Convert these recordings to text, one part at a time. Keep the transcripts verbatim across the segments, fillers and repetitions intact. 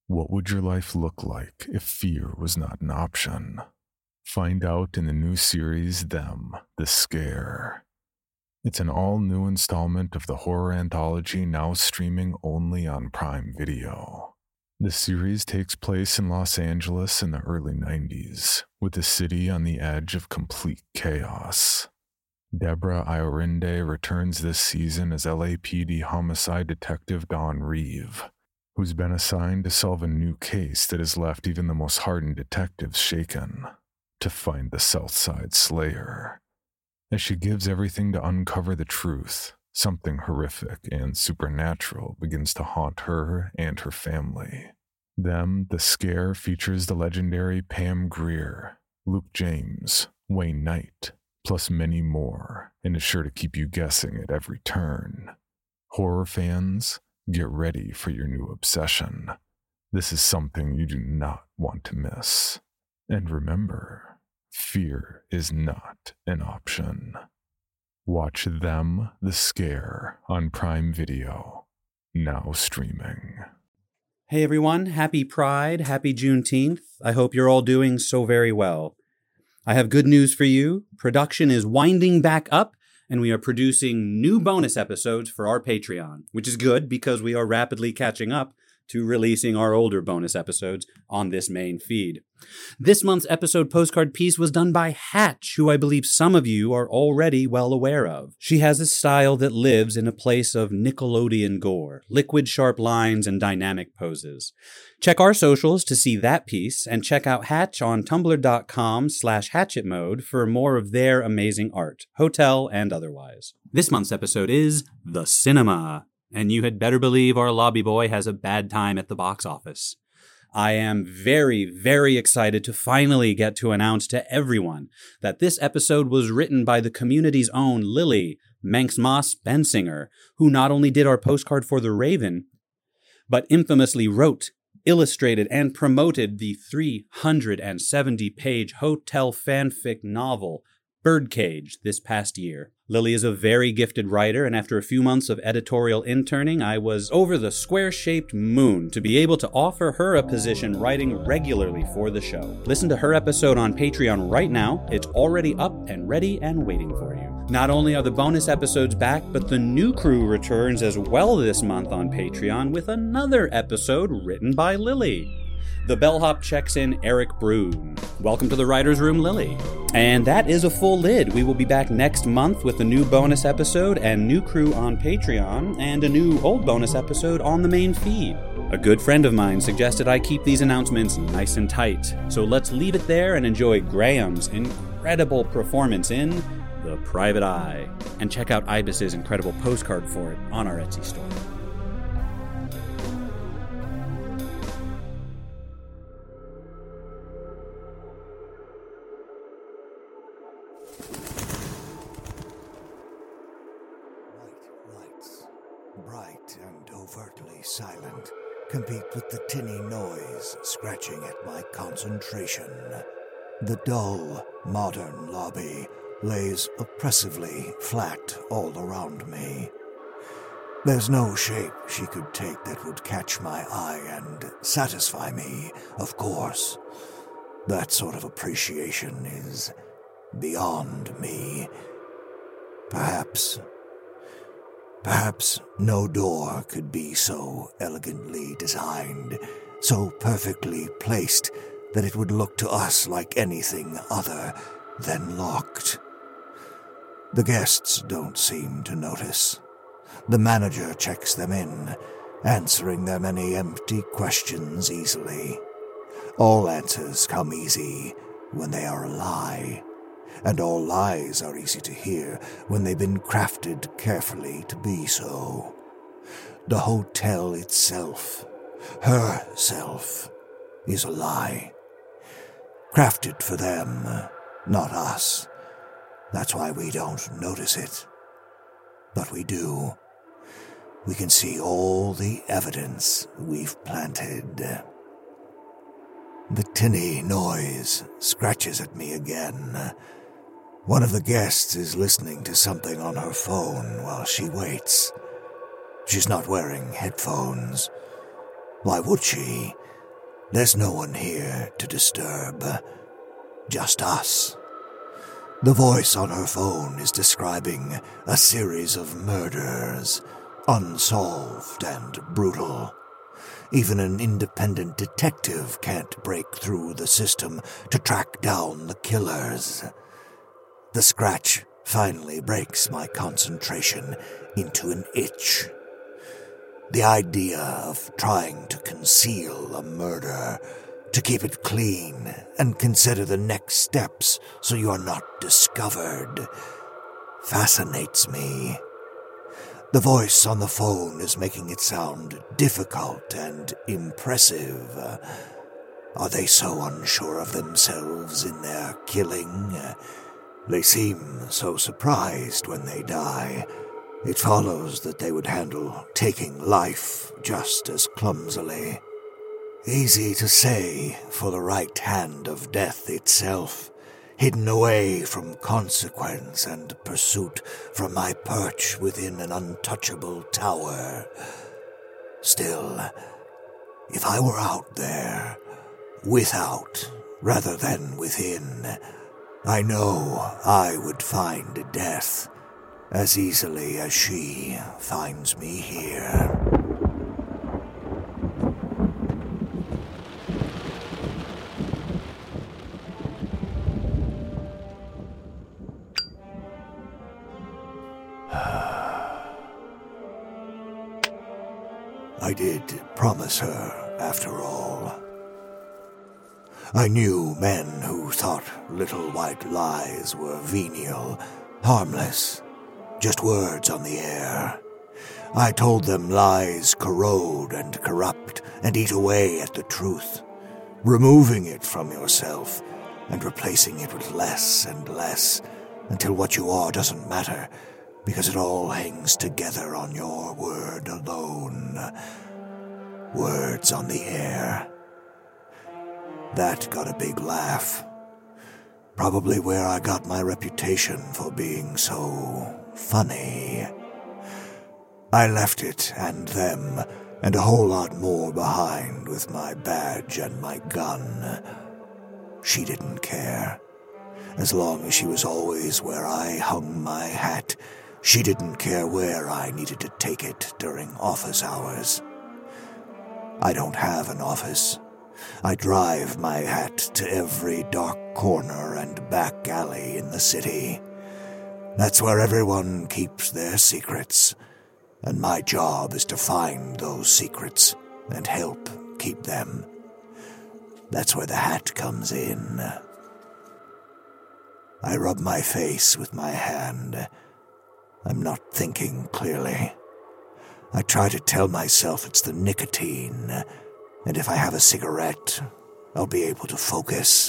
What would your life look like if fear was not an option? Find out in the new series, Them, The Scare. It's an all-new installment of the horror anthology now streaming only on Prime Video. The series takes place in Los Angeles in the early nineties, with the city on the edge of complete chaos. Deborah Iorinde returns this season as L A P D homicide detective Dawn Reeve, who's been assigned to solve a new case that has left even the most hardened detectives shaken, to find the Southside Slayer. As she gives everything to uncover the truth, something horrific and supernatural begins to haunt her and her family. Them, The Scare features the legendary Pam Grier, Luke James, Wayne Knight, plus many more, and is sure to keep you guessing at every turn. Horror fans, get ready for your new obsession. This is something you do not want to miss. And remember, fear is not an option. Watch Them, The Scare on Prime Video, now streaming. Hey everyone, happy Pride, happy Juneteenth. I hope you're all doing so very well. I have good news for you. Production is winding back up, and we are producing new bonus episodes for our Patreon, which is good because we are rapidly catching up to releasing our older bonus episodes on this main feed. This month's episode postcard piece was done by Hatch, who I believe some of you are already well aware of. She has a style that lives in a place of Nickelodeon gore, liquid sharp lines, and dynamic poses. Check our socials to see that piece, and check out Hatch on tumblr.com slash hatchet mode for more of their amazing art, hotel and otherwise. This month's episode is The Cinema, and you had better believe our lobby boy has a bad time at the box office. I am very, very excited to finally get to announce to everyone that this episode was written by the community's own Lily Manx Moss Bensinger, who not only did our postcard for The Raven, but infamously wrote, illustrated, and promoted the three hundred seventy page hotel fanfic novel Birdcage this past year. Lily is a very gifted writer, and after a few months of editorial interning, I was over the square-shaped moon to be able to offer her a position writing regularly for the show. Listen to her episode on Patreon right now. It's already up and ready and waiting for you. Not only are the bonus episodes back, but the new crew returns as well this month on Patreon with another episode written by Lily. The bellhop checks in Eric Broom. Welcome to the Writer's Room, Lily. And that is a full lid. We will be back next month with a new bonus episode and new crew on Patreon and a new old bonus episode on the main feed. A good friend of mine suggested I keep these announcements nice and tight. So let's leave it there and enjoy Graham's incredible performance in The Private Eye. And check out Ibis's incredible postcard for it on our Etsy store. Silent, compete with the tinny noise scratching at my concentration. The dull, modern lobby lays oppressively flat all around me. There's no shape she could take that would catch my eye and satisfy me, of course. That sort of appreciation is beyond me. Perhaps... Perhaps no door could be so elegantly designed, so perfectly placed that it would look to us like anything other than locked. The guests don't seem to notice. The manager checks them in, answering their many empty questions easily. All answers come easy when they are a lie. And all lies are easy to hear when they've been crafted carefully to be so. The hotel itself, herself, is a lie. Crafted for them, not us. That's why we don't notice it. But we do. We can see all the evidence we've planted. The tinny noise scratches at me again. One of the guests is listening to something on her phone while she waits. She's not wearing headphones. Why would she? There's no one here to disturb. Just us. The voice on her phone is describing a series of murders, unsolved and brutal. Even an independent detective can't break through the system to track down the killers. The scratch finally breaks my concentration into an itch. The idea of trying to conceal a murder, to keep it clean and consider the next steps so you are not discovered, fascinates me. The voice on the phone is making it sound difficult and impressive. Are they so unsure of themselves in their killing? They seem so surprised when they die. It follows that they would handle taking life just as clumsily. Easy to say for the right hand of death itself, hidden away from consequence and pursuit from my perch within an untouchable tower. Still, if I were out there, without rather than within, I know I would find death as easily as she finds me here. I did promise her, after all. I knew men who thought little white lies were venial, harmless, just words on the air. I told them lies corrode and corrupt and eat away at the truth, removing it from yourself and replacing it with less and less until what you are doesn't matter, because it all hangs together on your word alone. Words on the air. That got a big laugh. Probably where I got my reputation for being so funny. I left it and them and a whole lot more behind with my badge and my gun. She didn't care. As long as she was always where I hung my hat, she didn't care where I needed to take it during office hours. I don't have an office. I drive my hat to every dark corner and back alley in the city. That's where everyone keeps their secrets, and my job is to find those secrets and help keep them. That's where the hat comes in. I rub my face with my hand. I'm not thinking clearly. I try to tell myself it's the nicotine, and if I have a cigarette, I'll be able to focus.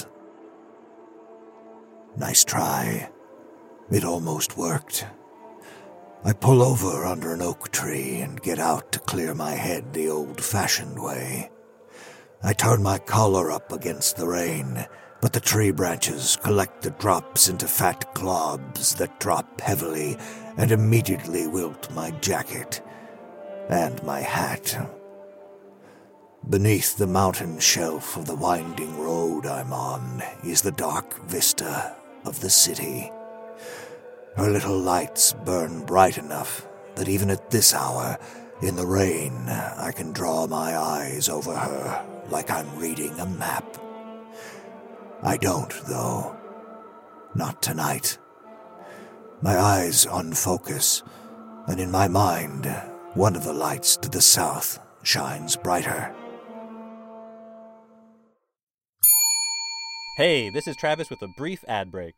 Nice try. It almost worked. I pull over under an oak tree and get out to clear my head the old-fashioned way. I turn my collar up against the rain, but the tree branches collect the drops into fat globs that drop heavily and immediately wilt my jacket and my hat. Beneath the mountain shelf of the winding road I'm on is the dark vista of the city. Her little lights burn bright enough that even at this hour, in the rain, I can draw my eyes over her like I'm reading a map. I don't, though. Not tonight. My eyes unfocus, and in my mind, one of the lights to the south shines brighter. Hey, this is Travis with a brief ad break.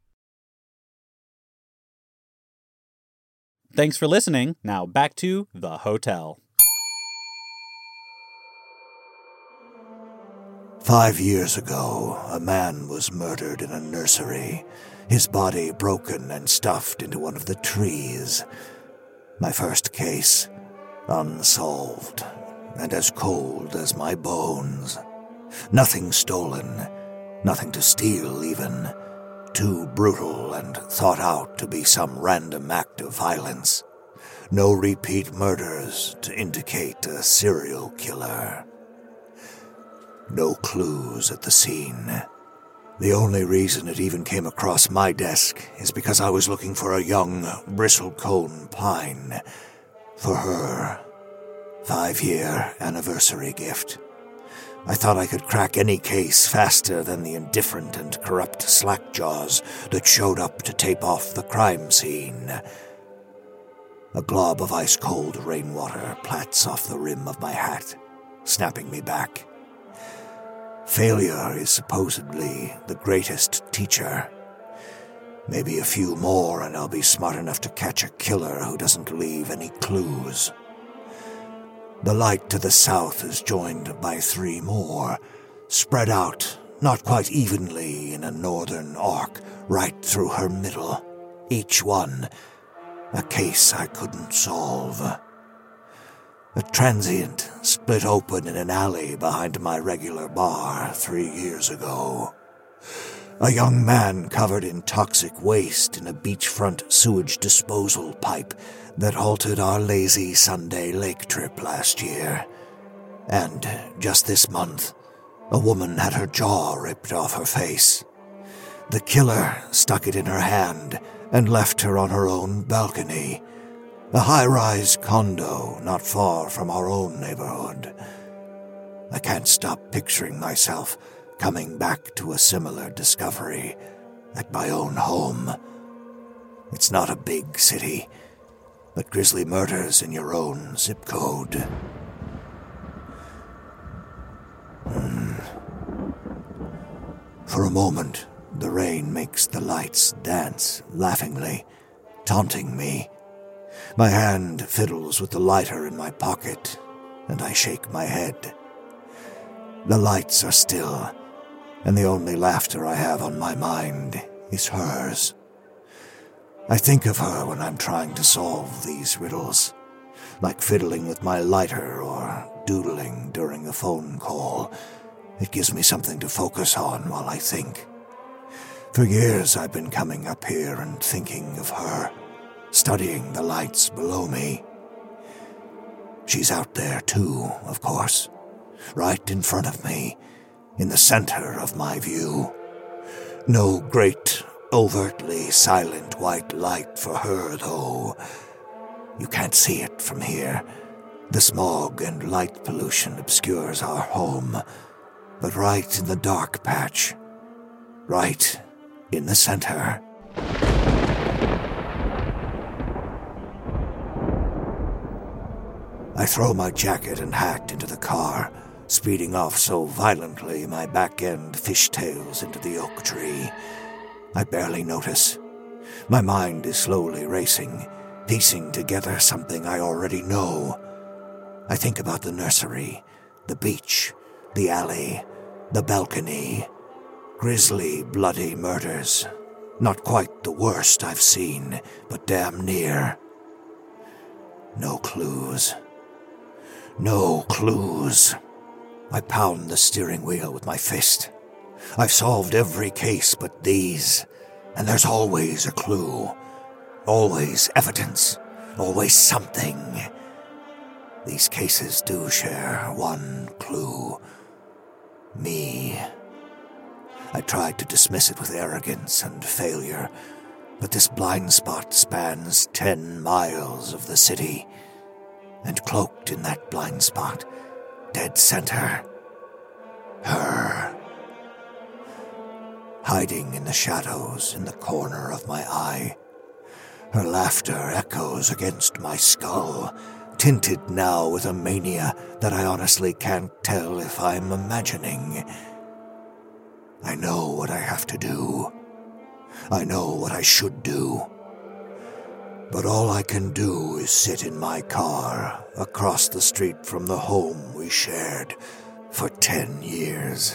Thanks for listening. Now back to The Hotel. Five years ago, a man was murdered in a nursery, his body broken and stuffed into one of the trees. My first case, unsolved, and as cold as my bones. Nothing stolen, nothing to steal even. Too brutal and thought out to be some random act of violence. No repeat murders to indicate a serial killer. No clues at the scene. The only reason it even came across my desk is because I was looking for a young bristlecone pine for her five-year anniversary gift. I thought I could crack any case faster than the indifferent and corrupt slackjaws that showed up to tape off the crime scene. A glob of ice-cold rainwater plats off the rim of my hat, snapping me back. Failure is supposedly the greatest teacher. Maybe a few more and I'll be smart enough to catch a killer who doesn't leave any clues. The light to the south is joined by three more, spread out, not quite evenly in a northern arc, right through her middle. Each one, a case I couldn't solve. A transient split open in an alley behind my regular bar three years ago. A young man covered in toxic waste in a beachfront sewage disposal pipe that halted our lazy Sunday lake trip last year. And just this month, a woman had her jaw ripped off her face. The killer stuck it in her hand and left her on her own balcony, a high-rise condo not far from our own neighborhood. I can't stop picturing myself coming back to a similar discovery at my own home. It's not a big city, but grisly murders in your own zip code. Hmm. For a moment, the rain makes the lights dance laughingly, taunting me. My hand fiddles with the lighter in my pocket, and I shake my head. The lights are still, and the only laughter I have on my mind is hers. I think of her when I'm trying to solve these riddles, like fiddling with my lighter or doodling during a phone call. It gives me something to focus on while I think. For years I've been coming up here and thinking of her, studying the lights below me. She's out there too, of course, right in front of me, in the center of my view. No great, overtly silent white light for her, though. You can't see it from here. The smog and light pollution obscures our home. But right in the dark patch, right in the center. I throw my jacket and hat into the car, speeding off so violently my back end fishtails into the oak tree. I barely notice. My mind is slowly racing, piecing together something I already know. I think about the nursery, the beach, the alley, the balcony. Grisly, bloody murders. Not quite the worst I've seen, but damn near. No clues. No clues. I pound the steering wheel with my fist. I've solved every case but these, and there's always a clue. Always evidence. Always something. These cases do share one clue. Me. I tried to dismiss it with arrogance and failure, but this blind spot spans ten miles of the city, and cloaked in that blind spot, dead center, her. Hiding in the shadows in the corner of my eye. Her laughter echoes against my skull, tinted now with a mania that I honestly can't tell if I'm imagining. I know what I have to do. I know what I should do. But all I can do is sit in my car across the street from the home we shared for ten years.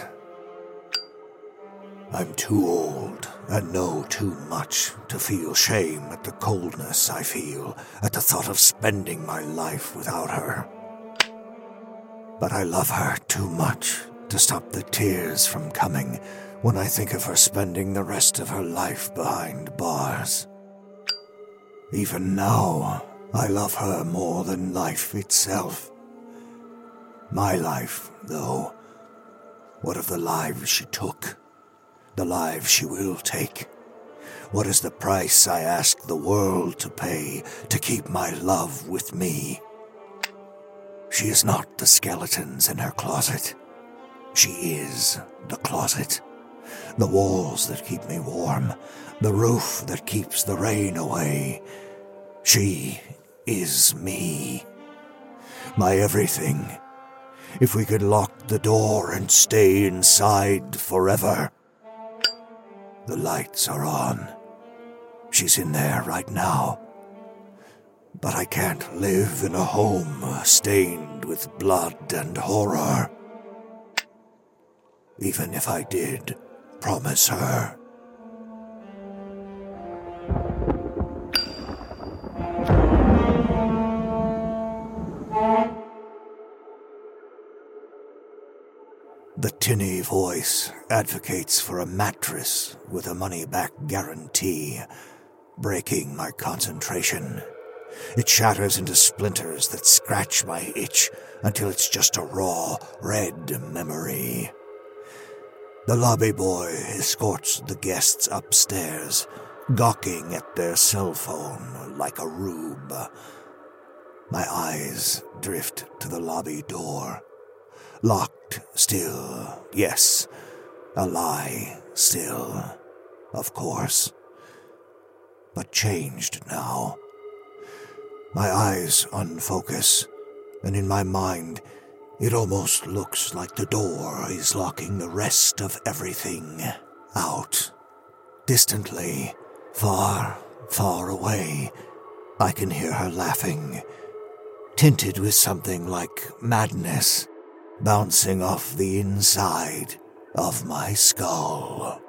I'm too old and know too much to feel shame at the coldness I feel at the thought of spending my life without her. But I love her too much to stop the tears from coming when I think of her spending the rest of her life behind bars. Even now, I love her more than life itself. My life, though, What of the lives she took? The lives she will take? What is the price I ask the world to pay to keep my love with me? She is not the skeletons in her closet. She is the closet. The walls that keep me warm, the roof that keeps the rain away. She is me. My everything. If we could lock the door and stay inside forever. The lights are on. She's in there right now. But I can't live in a home stained with blood and horror. Even if I did promise her. The tinny voice advocates for a mattress with a money-back guarantee, breaking my concentration. It shatters into splinters that scratch my itch until it's just a raw, red memory. The lobby boy escorts the guests upstairs, gawking at their cell phone like a rube. My eyes drift to the lobby door. Locked still, yes. A lie still, of course. But changed now. My eyes unfocus, and in my mind, it almost looks like the door is locking the rest of everything out. Distantly, far, far away, I can hear her laughing, tinted with something like madness, bouncing off the inside of my skull.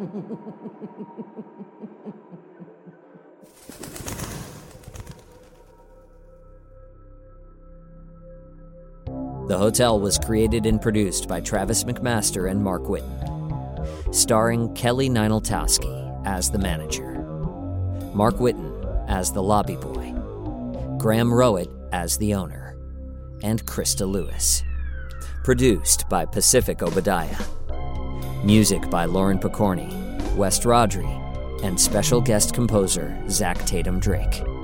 The Hotel was created and produced by Travis McMaster and Mark Whitten, starring Kelly Nineltowski as the manager, Mark Whitten as the lobby boy, Graham Rowett as the owner, and Krista Lewis. Produced by Pacific Obadiah. Music by Lauren Picorni, West Rodri, and special guest composer Zach Tatum Drake.